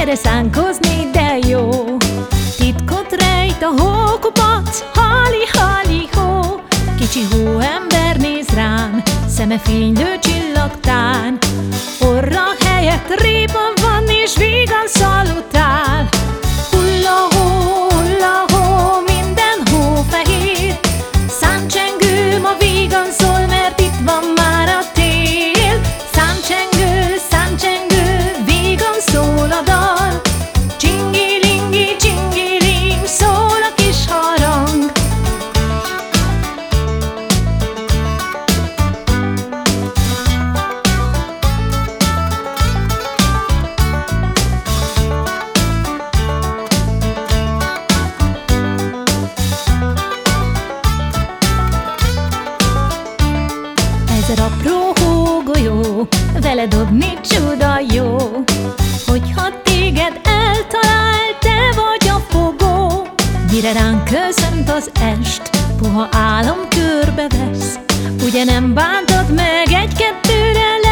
Gyere szánkozni, de jó. Titkot rejt a hókupac, hali-hali-hó. Kicsi hóember néz rám, szeme fénylő csillagtán. Orra helyett répa van, és vígan szalutál. Hulla-hó, minden hó fehér. Számcsengő ma vígan szól, mert itt van már a tél. Számcsengő, vígan szól a dal. Csingilingi, csingiling, szól a kis harang. Ezer apró hógolyó, vele dobni csuda jó. Hogyha téged eltalál, te vagy a fogó. Mire ránk köszönt az est, puha álom körbevesz. Ugye nem bántad meg egy-kettőre